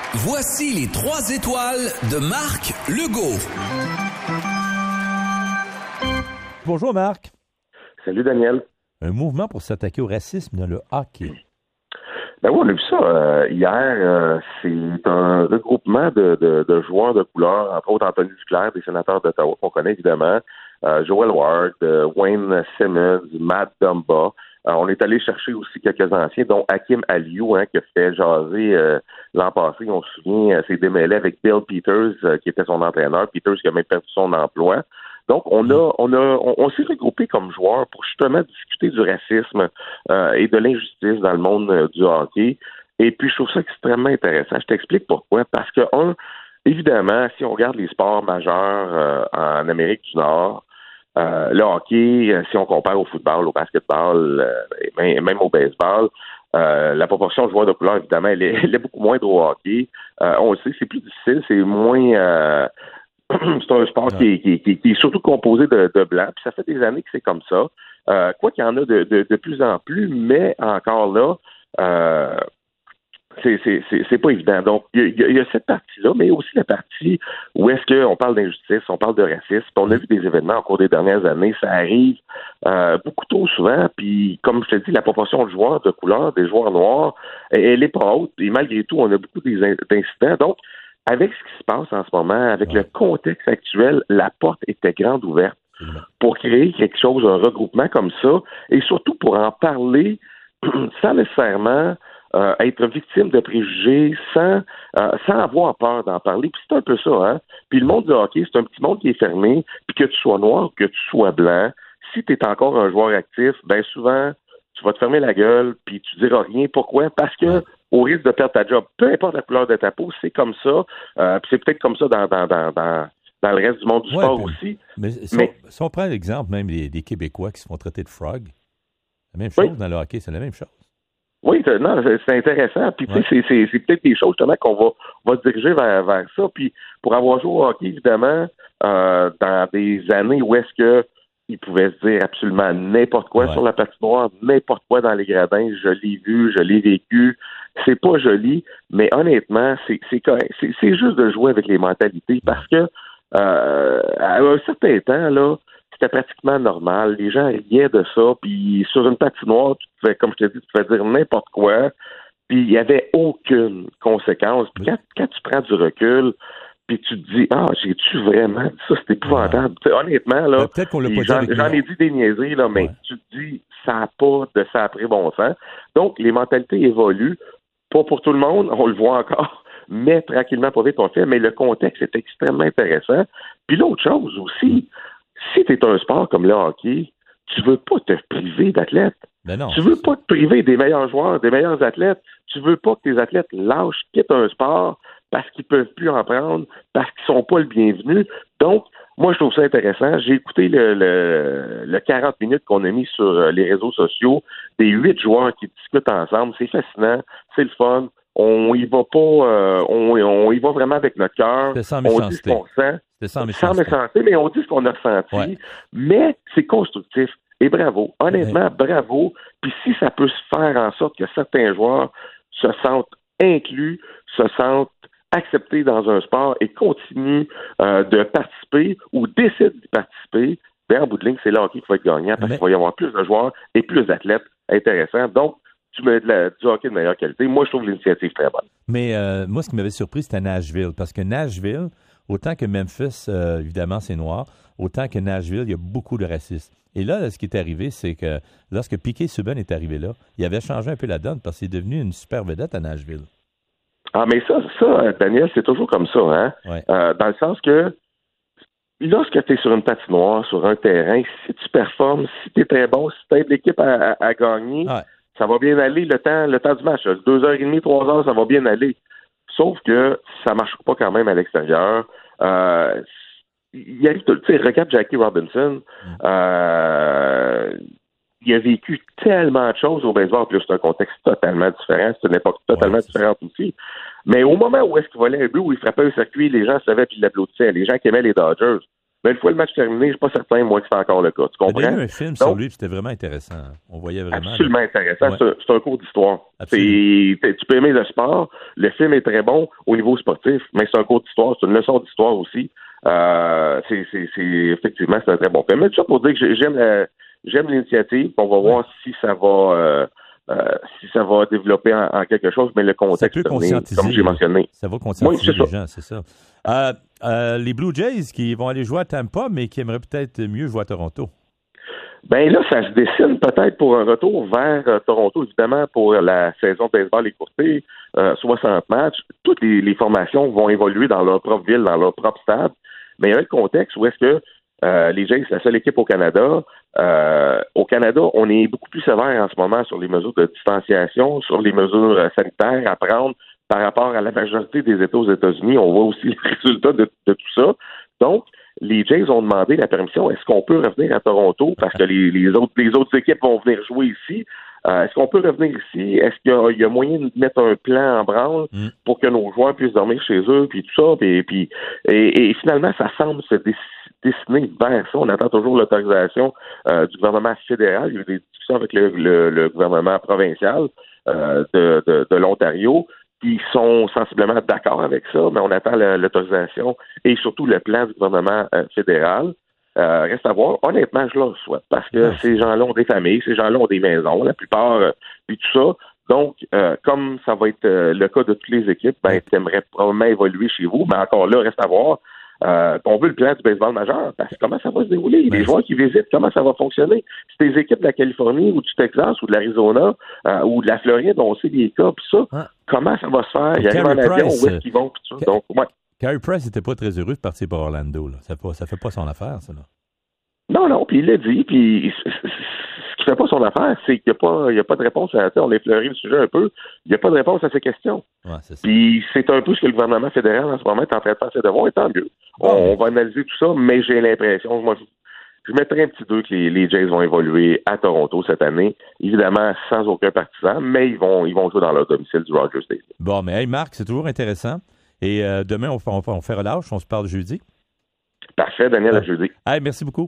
Voici les 3 étoiles de Marc Legault. Bonjour Marc. Salut Daniel. Un mouvement pour s'attaquer au racisme dans le hockey. Ben oui, on a vu ça hier. C'est un regroupement de joueurs de couleur, entre autres Anthony Duclair, des sénateurs d'Ottawa, qu'on connaît évidemment, Joel Ward, Wayne Simmons, Matt Dumba. On est allé chercher aussi quelques anciens, dont Hakim Aliou, qui a fait jaser l'an passé. On se souvient, s'est démêlé avec Bill Peters, qui était son entraîneur. Peters qui a même perdu son emploi. Donc, on s'est regroupé comme joueurs pour justement discuter du racisme et de l'injustice dans le monde du hockey. Et puis, je trouve ça extrêmement intéressant. Je t'explique pourquoi. Parce que, évidemment, si on regarde les sports majeurs en Amérique du Nord, le hockey, si on compare au football, au basketball, et même au baseball, la proportion de joueurs de couleur, évidemment, elle est beaucoup moindre au hockey. On le sait, c'est plus difficile, c'est moins... c'est un sport qui est surtout composé de blancs, puis ça fait des années que c'est comme ça. Quoi qu'il y en a de plus en plus, mais encore là, c'est pas évident. Donc, il y a cette partie-là, mais aussi la partie où est-ce qu'on parle d'injustice, on parle de racisme. On a vu des événements au cours des dernières années, ça arrive beaucoup trop souvent, puis comme je te dis, la proportion de joueurs de couleur, des joueurs noirs, elle est pas haute, et malgré tout, on a beaucoup d'incidents. Donc, avec ce qui se passe en ce moment, avec le contexte actuel, la porte était grande ouverte pour créer quelque chose, un regroupement comme ça, et surtout pour en parler sans nécessairement être victime de préjugés, sans avoir peur d'en parler. Puis c'est un peu ça, hein? Puis le monde du hockey, c'est un petit monde qui est fermé, puis que tu sois noir ou que tu sois blanc, si tu es encore un joueur actif, bien souvent, tu vas te fermer la gueule, puis tu diras rien. Pourquoi? Parce que au risque de perdre ta job, peu importe la couleur de ta peau, c'est comme ça. Puis c'est peut-être comme ça dans le reste du monde du sport aussi. Mais si on prend l'exemple même des Québécois qui se font traiter de frog, la même chose dans le hockey, c'est la même chose. Oui, non, c'est intéressant. Puis tu sais, c'est peut-être des choses justement qu'on va se diriger vers ça. Puis pour avoir joué au hockey, évidemment, dans des années où est-ce que il pouvait se dire absolument n'importe quoi sur la patinoire, n'importe quoi dans les gradins. Je l'ai vu, je l'ai vécu. C'est pas joli, mais honnêtement, c'est correct. C'est juste de jouer avec les mentalités parce que à un certain temps, là, c'était pratiquement normal. Les gens riaient de ça, puis sur une patinoire, tu pouvais, comme je te dis, tu pouvais dire n'importe quoi, puis il n'y avait aucune conséquence. Puis quand tu prends du recul, puis tu te dis, j'ai-tu vraiment dit ça? C'est épouvantable. Honnêtement, là, peut-être qu'on l'a pas dit j'en ai dit des niaiseries, là, mais tu te dis, ça n'a pas de ça après bon sens. Donc, les mentalités évoluent. Pas pour tout le monde, on le voit encore, mais tranquillement, pas vite, on le fait. Mais le contexte est extrêmement intéressant. Puis l'autre chose aussi, si tu es un sport comme le hockey, tu veux pas te priver d'athlètes. Ben non, tu veux pas te priver des meilleurs joueurs, des meilleurs athlètes. Tu veux pas que tes athlètes lâchent, quittent un sport parce qu'ils peuvent plus en prendre, parce qu'ils sont pas le bienvenu. Donc, moi, je trouve ça intéressant. J'ai écouté le 40 minutes qu'on a mis sur les réseaux sociaux des 8 joueurs qui discutent ensemble. C'est fascinant, c'est le fun. On y va pas, on y va vraiment avec notre cœur. On dit ce qu'on sent. Sans méchanceté, mais on dit ce qu'on a ressenti. Ouais. Mais c'est constructif. Et bravo. Honnêtement, bravo. Puis si ça peut se faire en sorte que certains joueurs se sentent inclus, se sentent acceptés dans un sport et continuent de participer ou décident d'y participer, bien, en bout de ligne, c'est là hockey qui va être gagnant parce qu'il va y avoir plus de joueurs et plus d'athlètes intéressants. Donc, tu mets du hockey de meilleure qualité. Moi, je trouve l'initiative très bonne. Mais moi, ce qui m'avait surpris, c'était Nashville. Parce que Nashville, autant que Memphis, évidemment, c'est noir, autant que Nashville, il y a beaucoup de racistes. Et là, ce qui est arrivé, c'est que lorsque Piquet Subban est arrivé là, il avait changé un peu la donne parce qu'il est devenu une super vedette à Nashville. Ah, mais ça, Daniel, c'est toujours comme ça, hein? Ouais. Dans le sens que lorsque tu es sur une patinoire, sur un terrain, si tu performes, si tu es très bon, si tu aides l'équipe à gagner, ça va bien aller le temps du match. 2h30, 3h, ça va bien aller. Sauf que ça marche pas quand même à l'extérieur. Il arrive tout, tu sais, regarde Jackie Robinson. Il a vécu tellement de choses au baseball, puis c'est un contexte totalement différent, c'est une époque totalement différente aussi. Mais au moment où est-ce qu'il volait un but, où il frappait un circuit, les gens se levaient puis l'applaudissaient. Les gens qui aimaient les Dodgers, Mais une fois le match terminé, je suis pas certain, moi, que c'est encore le cas. Tu comprends? Il y a eu un film sur lui, puis c'était vraiment intéressant. On voyait vraiment... Absolument intéressant. Ouais. C'est un cours d'histoire. Tu peux aimer le sport. Le film est très bon au niveau sportif, mais c'est un cours d'histoire. C'est une leçon d'histoire aussi. Effectivement, c'est un très bon film. Mais tout ça pour dire que j'aime l'initiative. On va voir si ça va développer en quelque chose, mais le contexte, comme j'ai mentionné. Ça va conscientiser les gens, c'est ça. Les Blue Jays qui vont aller jouer à Tampa, mais qui aimeraient peut-être mieux jouer à Toronto. Ben là, ça se dessine peut-être pour un retour vers Toronto, évidemment, pour la saison de baseball écourtée, 60 matchs. Toutes les formations vont évoluer dans leur propre ville, dans leur propre stade. Mais il y a un contexte où est-ce que les Jays, c'est la seule équipe au Canada. Au Canada, on est beaucoup plus sévère en ce moment sur les mesures de distanciation, sur les mesures sanitaires à prendre par rapport à la majorité des États aux États-Unis. On voit aussi les résultats de tout ça. Donc, les Jays ont demandé la permission. Est-ce qu'on peut revenir à Toronto parce que les autres équipes vont venir jouer ici? Est-ce qu'on peut revenir ici? Est-ce qu'il y a moyen de mettre un plan en branle pour que nos joueurs puissent dormir chez eux, puis tout ça? Et finalement, ça semble se dessiner vers ça. On attend toujours l'autorisation du gouvernement fédéral. Il y a eu des discussions avec le gouvernement provincial de l'Ontario. Ils sont sensiblement d'accord avec ça, mais on attend l'autorisation et surtout le plan du gouvernement fédéral. Reste à voir. Honnêtement, je le souhaite parce que ces gens-là ont des familles, ces gens-là ont des maisons, la plupart, puis tout ça. Donc, comme ça va être le cas de toutes les équipes, ben, t'aimerais probablement évoluer chez vous, mais encore là, reste à voir. On veut le plan du baseball majeur, parce que comment ça va se dérouler? Les joueurs qui visitent, comment ça va fonctionner? C'est des équipes de la Californie ou du Texas ou de l'Arizona ou de la Floride, on sait des cas, puis ça. Comment ça va se faire? Il y a un avion, où est-ce qu'ils vont, puis ça. Donc, ouais. Carey Price n'était pas très heureux de partir pour Orlando. Là. Ça fait pas son affaire, ça. Là. Non, puis il l'a dit, puis ce qui fait pas son affaire, c'est qu'il n'y a pas de réponse à... On a effleuré le sujet un peu, il n'y a pas de réponse à ces questions. Ouais, c'est ça. Puis c'est un peu ce que le gouvernement fédéral en ce moment est en train de faire ses devoirs, et tant mieux. On va analyser tout ça, mais j'ai l'impression, moi, je mettrais un petit doute que les Jays vont évoluer à Toronto cette année, évidemment sans aucun partisan, mais ils vont jouer dans leur domicile du Rogers Stadium. Bon, mais hey Marc, c'est toujours intéressant. Et demain, on fait relâche, on se parle jeudi. Parfait, Daniel, à jeudi. Hey, merci beaucoup.